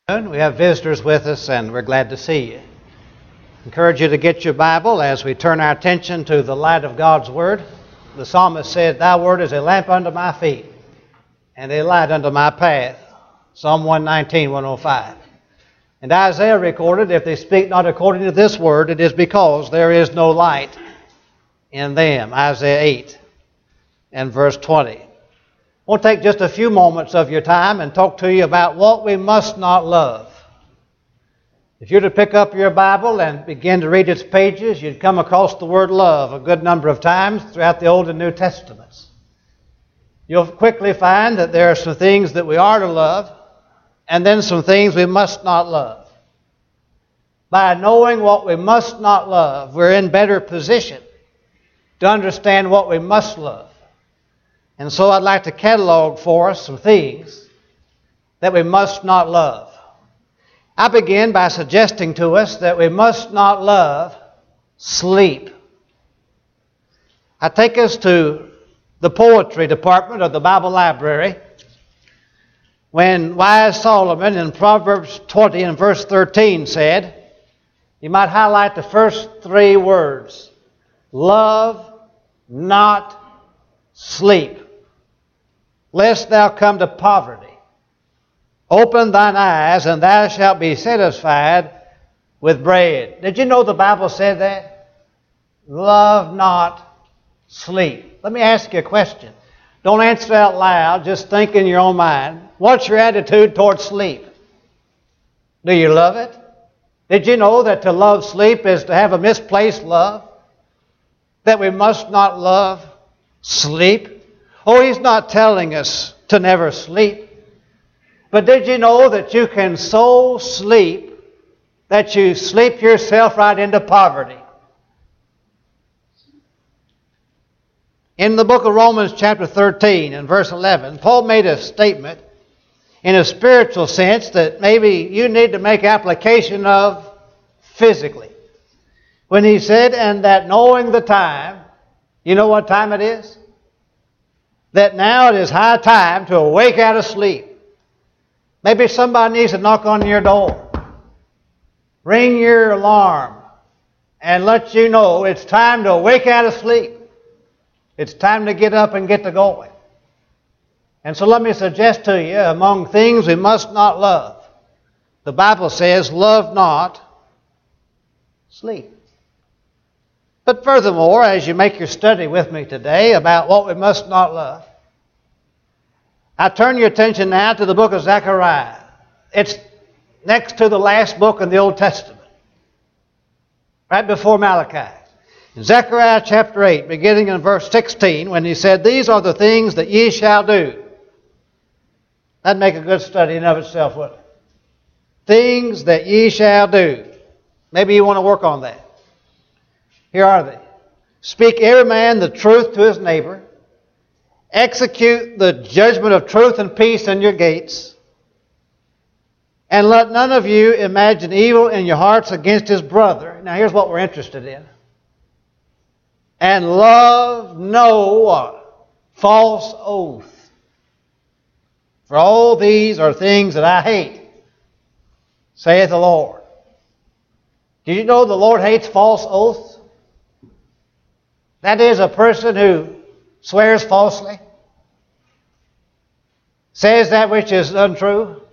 We have visitors with us, and we're glad to see you. I encourage you to get your Bible as we turn our attention to the light of God's Word. The psalmist said, "Thy word is a lamp unto my feet, and a light unto my path." Psalm 119, 105. And Isaiah recorded, "If they speak not according to this word, it is because there is no light in them." Isaiah 8 and verse 20. I want to take just a few moments of your time and talk to you about what we must not love. If you're to pick up your Bible and begin to read its pages, you'd come across the word love a good number of times throughout the Old and New Testaments. You'll quickly find that there are some things that we are to love, and then some things we must not love. By knowing what we must not love, we're in better position to understand what we must love. And so I'd like to catalog for us some things that we must not love. I begin by suggesting to us that we must not love sleep. I take us to the poetry department of the Bible Library when wise Solomon in Proverbs 20 and verse 13 said, you might highlight the first three words, love not sleep, lest thou come to poverty. Open thine eyes, and thou shalt be satisfied with bread. Did you know the Bible said that? Love not sleep. Let me ask you a question. Don't answer out loud. Just think in your own mind. What's your attitude towards sleep? Do you love it? Did you know that to love sleep is to have a misplaced love? That we must not love sleep? Oh, he's not telling us to never sleep. But did you know that you can so sleep that you sleep yourself right into poverty? In the book of Romans chapter 13 and verse 11, Paul made a statement in a spiritual sense that maybe you need to make application of physically. When he said, and that knowing the time, you know what time it is? That now it is high time to awake out of sleep. Maybe somebody needs to knock on your door, ring your alarm, and let you know it's time to awake out of sleep. It's time to get up and get to going. And so let me suggest to you, among things we must not love, the Bible says, love not sleep. But furthermore, as you make your study with me today about what we must not love, I turn your attention now to the book of Zechariah. It's next to the last book in the Old Testament, right before Malachi. In Zechariah chapter 8, beginning in verse 16, when he said, these are the things that ye shall do. That'd make a good study in of itself, wouldn't it? Things that ye shall do. Maybe you want to work on that. Here are they. Speak every man the truth to his neighbor. Execute the judgment of truth and peace in your gates. And let none of you imagine evil in your hearts against his brother. Now here's what we're interested in. And love no false oath. For all these are things that I hate, saith the Lord. Did you know the Lord hates false oaths? That is a person who swears falsely, says that which is untrue.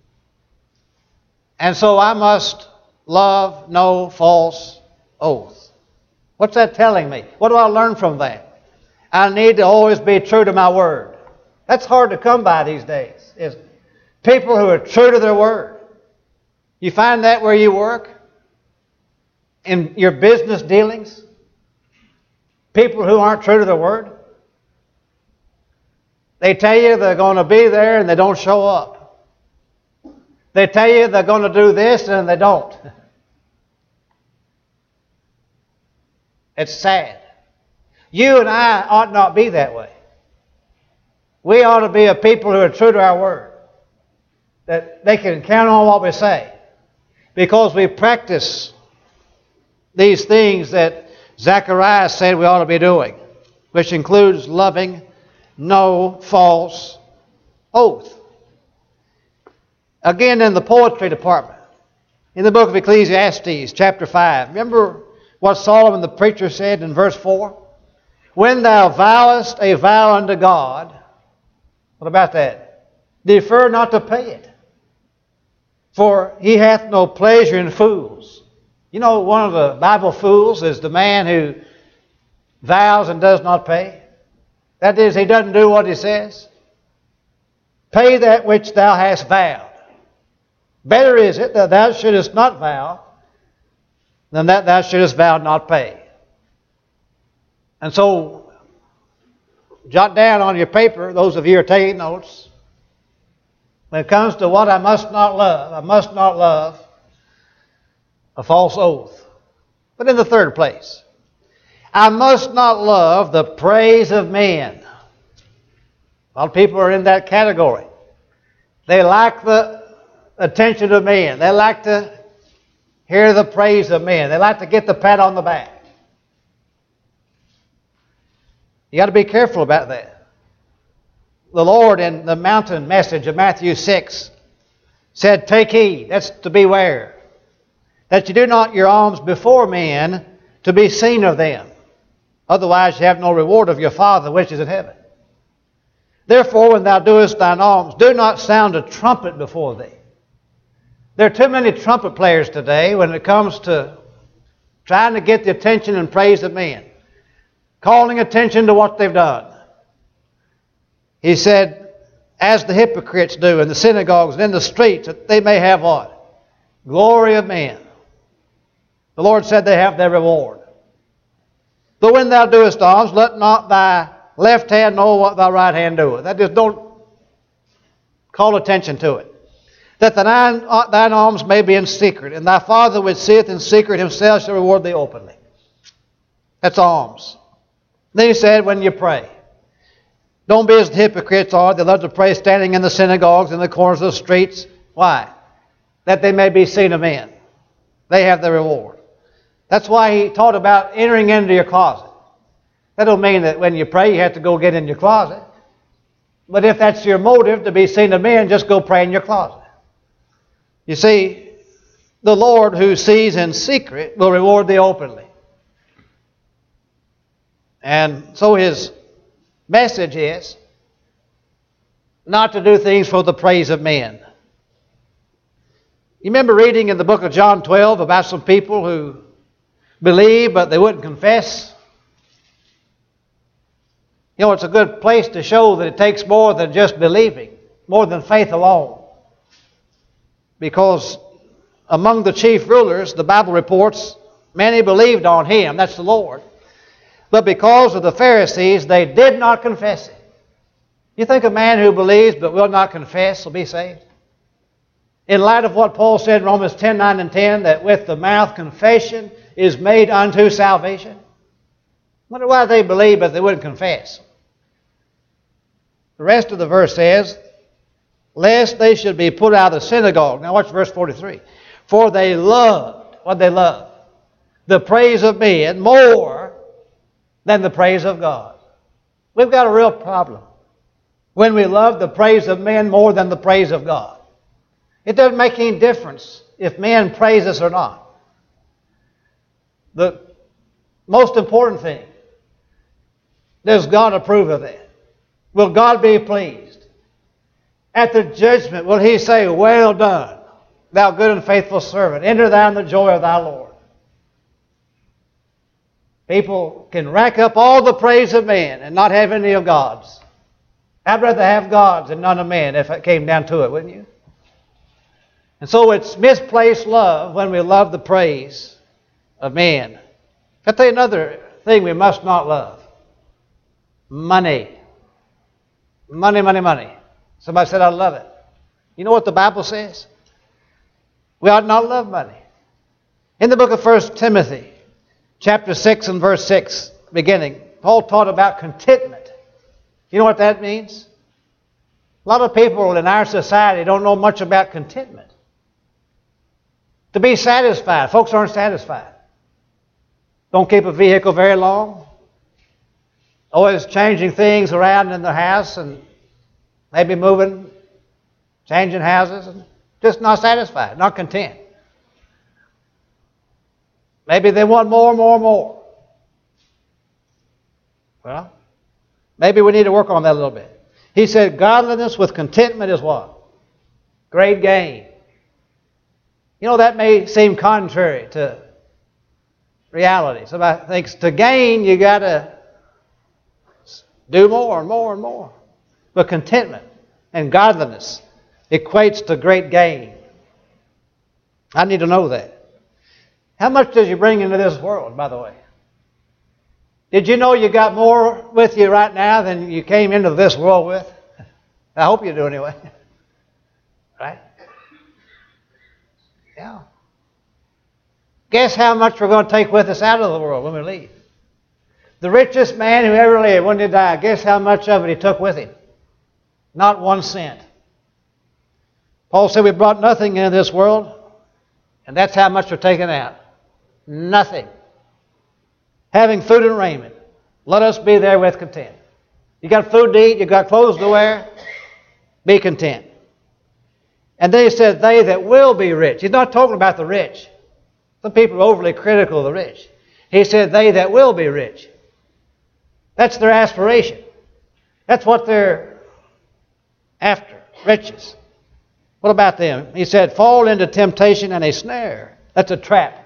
And so I must love no false oath. What's that telling me? What do I learn from that? I need to always be true to my word. That's hard to come by these days, isn't it? People who are true to their word. You find that where you work? In your business dealings? People who aren't true to their word? They tell you they're going to be there and they don't show up. They tell you they're going to do this and they don't. It's sad. You and I ought not be that way. We ought to be a people who are true to our word. That they can count on what we say. Because we practice these things that Zechariah said we ought to be doing, which includes loving no false oath. Again, in the poetry department, in the book of Ecclesiastes, chapter 5, remember what Solomon the preacher said in verse 4? When thou vowest a vow unto God, what about that? Defer not to pay it, for he hath no pleasure in fools. You know, one of the Bible fools is the man who vows and does not pay. That is, he doesn't do what he says. Pay that which thou hast vowed. Better is it that thou shouldest not vow than that thou shouldest vow not pay. And so, jot down on your paper, those of you who are taking notes, when it comes to what I must not love a false oath. But in the third place, I must not love the praise of men. A lot of people are in that category. They like the attention of men. They like to hear the praise of men. They like to get the pat on the back. You got to be careful about that. The Lord in the mountain message of Matthew 6 said, take heed, that's to beware, that you do not your alms before men to be seen of them. Otherwise you have no reward of your Father which is in heaven. Therefore, when thou doest thine alms, do not sound a trumpet before thee. There are too many trumpet players today when it comes to trying to get the attention and praise of men, calling attention to what they've done. He said, as the hypocrites do in the synagogues and in the streets, that they may have what? Glory of men. The Lord said they have their reward. But when thou doest alms, let not thy left hand know what thy right hand doeth. That just don't call attention to it. That thine alms may be in secret, and thy Father which seeth in secret himself shall reward thee openly. That's alms. Then he said, when you pray, don't be as the hypocrites are. They love to pray standing in the synagogues and the corners of the streets. Why? That they may be seen of men. They have their reward. That's why he taught about entering into your closet. That don't mean that when you pray you have to go get in your closet. But if that's your motive, to be seen of men, just go pray in your closet. You see, the Lord who sees in secret will reward thee openly. And so his message is not to do things for the praise of men. You remember reading in the book of John 12 about some people who believe but they wouldn't confess? You know, it's a good place to show that it takes more than just believing, more than faith alone. Because among the chief rulers, the Bible reports, many believed on him, that's the Lord. But because of the Pharisees, they did not confess it. You think a man who believes but will not confess will be saved? In light of what Paul said in Romans 10, 9 and 10, that with the mouth confession is made unto salvation. I wonder why they believe but they wouldn't confess. The rest of the verse says, lest they should be put out of the synagogue. Now watch verse 43. For they loved, what they loved? The praise of men more than the praise of God. We've got a real problem when we love the praise of men more than the praise of God. It doesn't make any difference if men praise us or not. The most important thing, does God approve of that? Will God be pleased? At the judgment, will He say, well done, thou good and faithful servant. Enter thou in the joy of thy Lord. People can rack up all the praise of man and not have any of God's. I'd rather have God's than none of man if it came down to it, wouldn't you? And so it's misplaced love when we love the praise of man. I'll tell you another thing we must not love. Money. Money, money, money. Somebody said, I love it. You know what the Bible says? We ought not love money. In the book of 1 Timothy, chapter 6 and verse 6, beginning, Paul taught about contentment. You know what that means? A lot of people in our society don't know much about contentment. To be satisfied. Folks aren't satisfied. Don't keep a vehicle very long. Always changing things around in the house and maybe moving, changing houses. And Just not satisfied, not content. Maybe they want more, more, more. Well, maybe we need to work on that a little bit. He said, godliness with contentment is what? Great gain. You know, that may seem contrary to reality. Somebody thinks to gain, you got to do more and more and more. But contentment and godliness equates to great gain. I need to know that. How much does you bring into this world, by the way? Did you know you got more with you right now than you came into this world with? I hope you do anyway. Right? Yeah. Guess how much we're going to take with us out of the world when we leave? The richest man who ever lived, when he died, guess how much of it he took with him? Not 1 cent. Paul said we brought nothing into this world, and that's how much we're taking out. Nothing. Having food and raiment, let us be there with content. You got food to eat, you got clothes to wear, be content. And then he said, they that will be rich. He's not talking about the rich. Some people are overly critical of the rich. He said, they that will be rich. That's their aspiration. That's what they're after, riches. What about them? He said, fall into temptation and a snare. That's a trap.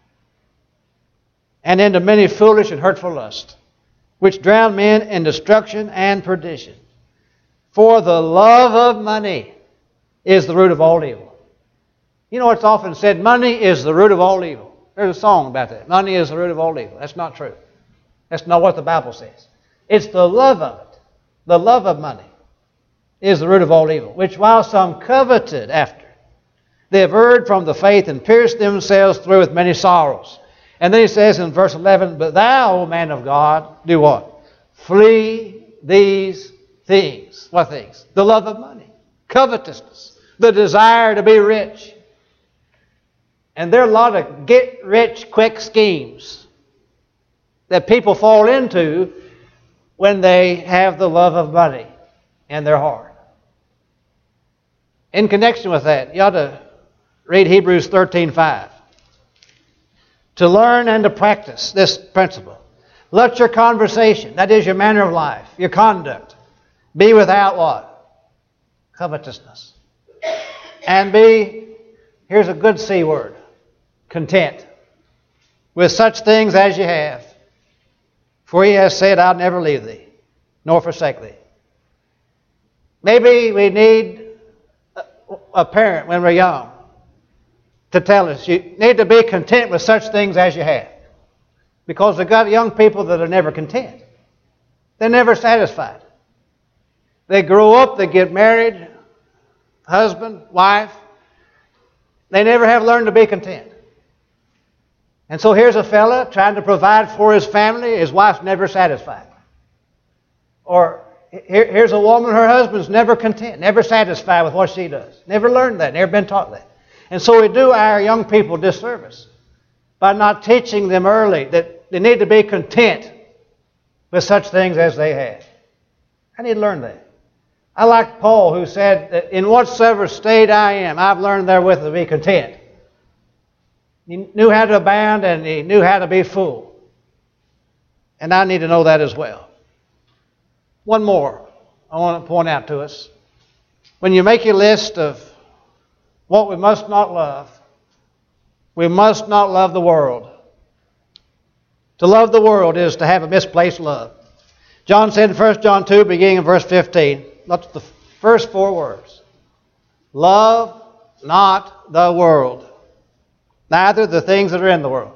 And into many foolish and hurtful lusts, which drown men in destruction and perdition. For the love of money is the root of all evil. You know, it's often said, money is the root of all evil. There's a song about that. Money is the root of all evil. That's not true. That's not what the Bible says. It's the love of it. The love of money is the root of all evil, which while some coveted after, they have erred from the faith and pierced themselves through with many sorrows. And then he says in verse 11, but thou, O man of God, do what? Flee these things. What things? The love of money, covetousness, the desire to be rich. And there are a lot of get-rich-quick schemes that people fall into when they have the love of money in their heart. In connection with that, you ought to read Hebrews 13:5. To learn and to practice this principle. Let your conversation, that is your manner of life, your conduct, be without what? Covetousness. And be, here's a good C word, content with such things as you have. For he has said, I'll never leave thee, nor forsake thee. Maybe we need a parent when we're young to tell us, you need to be content with such things as you have. Because they've got young people that are never content. They're never satisfied. They grow up, they get married, husband, wife. They never have learned to be content. And so here's a fella trying to provide for his family. His wife's never satisfied. Or here's a woman, her husband's never content, never satisfied with what she does. Never learned that, never been taught that. And so we do our young people disservice by not teaching them early that they need to be content with such things as they have. I need to learn that. I like Paul, who said that in whatsoever state I am, I've learned therewith to be content. He knew how to abound and he knew how to be full. And I need to know that as well. One more I want to point out to us. When you make your list of what we must not love, we must not love the world. To love the world is to have a misplaced love. John said in 1 John 2, beginning in verse 15, look at the first 4 words. Love not the world, neither the things that are in the world.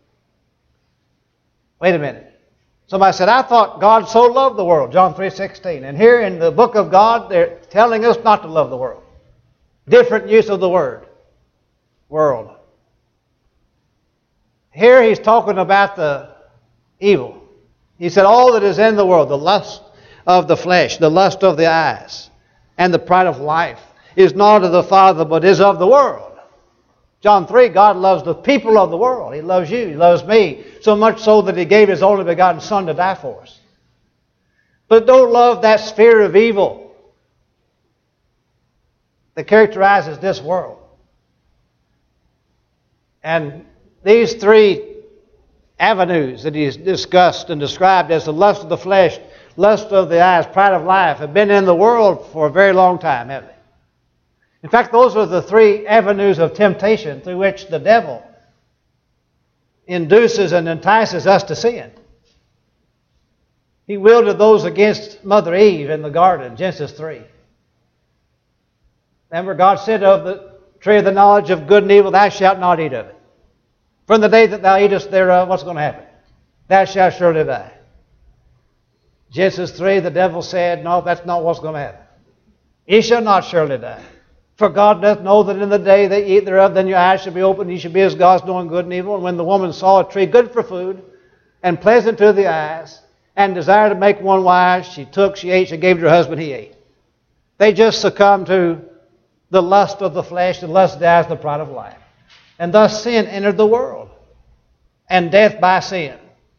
Wait a minute. Somebody said, I thought God so loved the world, John 3:16. And here in the book of God, they're telling us not to love the world. Different use of the word, world. Here he's talking about the evil. He said, all that is in the world, the lust of the flesh, the lust of the eyes, and the pride of life, is not of the Father, but is of the world. John 3, God loves the people of the world. He loves you. He loves me. So much so that He gave His only begotten Son to die for us. But don't love that sphere of evil. that characterizes this world. And these three avenues that he's discussed and described as the lust of the flesh, lust of the eyes, pride of life, have been in the world for a very long time, haven't they? In fact, those are the three avenues of temptation through which the devil induces and entices us to sin. He wielded those against Mother Eve in the garden, Genesis 3. Remember, God said of the tree of the knowledge of good and evil, thou shalt not eat of it. From the day that thou eatest thereof, what's going to happen? Thou shalt surely die. Genesis 3, the devil said, no, that's not what's going to happen. Ye shall not surely die. For God doth know that in the day they eat thereof, then your eyes shall be opened, ye shall be as gods, knowing good and evil. And when the woman saw a tree good for food, and pleasant to the eyes, and desired to make one wise, she took, she ate, she gave to her husband, he ate. They just succumbed to the lust of the flesh, the lust of the eyes, the pride of life. And thus sin entered the world, and death by sin.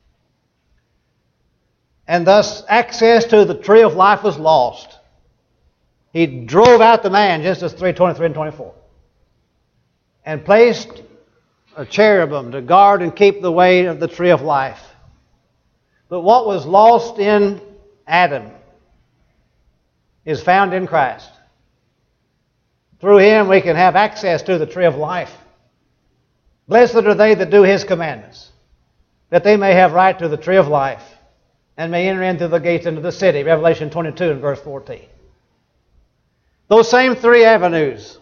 And thus access to the tree of life was lost. He drove out the man, Genesis 3, 23 and 24, and placed a cherubim to guard and keep the way of the tree of life. But what was lost in Adam is found in Christ. Through Him we can have access to the tree of life. Blessed are they that do His commandments, that they may have right to the tree of life, and may enter in through the gates into the city. Revelation 22 and verse 14. Those same three avenues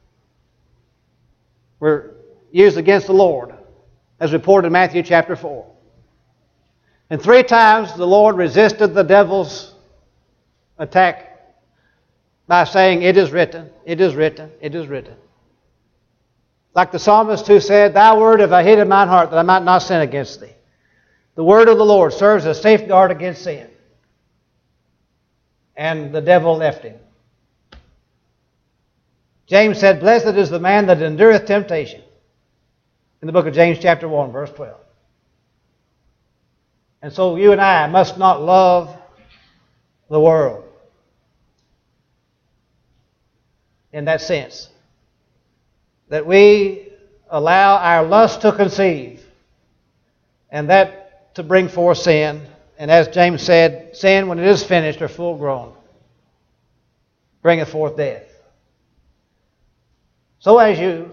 were used against the Lord, as reported in Matthew chapter 4. And three times the Lord resisted the devil's attack by saying, it is written, it is written, it is written. Like the psalmist who said, Thy word have I hid in mine heart, that I might not sin against Thee. The word of the Lord serves as a safeguard against sin. And the devil left him. James said, Blessed is the man that endureth temptation. In the book of James chapter 1, verse 12. And so you and I must not love the world in that sense. That we allow our lust to conceive, and that to bring forth sin. And as James said, sin, when it is finished or full grown, bringeth forth death. So as you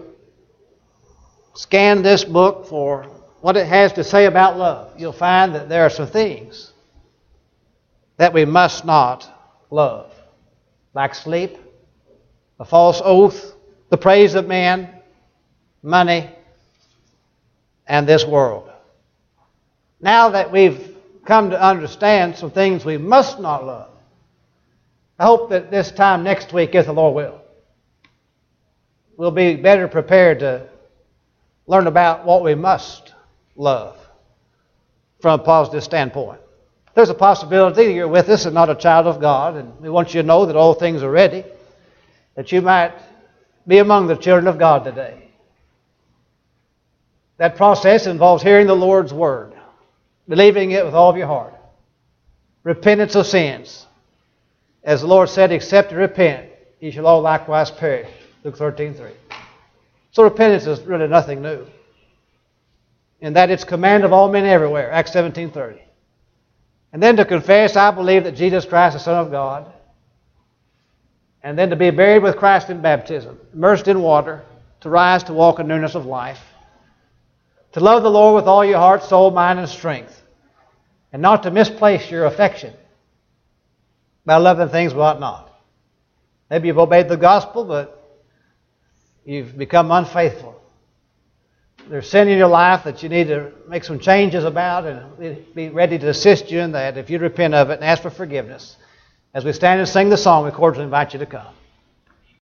scan this book for what it has to say about love, you'll find that there are some things that we must not love, like sleep, a false oath, the praise of men, money, and this world. Now that we've come to understand some things we must not love, I hope that this time next week, if the Lord will, we'll be better prepared to learn about what we must love from a positive standpoint. There's a possibility that you're with us and not a child of God, and we want you to know that all things are ready, that you might be among the children of God today. That process involves hearing the Lord's word, believing it with all of your heart, repentance of sins. As the Lord said, except you repent, ye shall all likewise perish. Luke 13:3. So repentance is really nothing new. In that it's command of all men everywhere, Acts 17:30. And then to confess, I believe that Jesus Christ is the Son of God. And then to be buried with Christ in baptism, immersed in water, to rise to walk in newness of life. To love the Lord with all your heart, soul, mind, and strength. And not to misplace your affection by loving things we ought not. Maybe you've obeyed the gospel, but you've become unfaithful. There's sin in your life that you need to make some changes about, and we'll be ready to assist you in that if you repent of it and ask for forgiveness. As we stand and sing the song, we cordially invite you to come.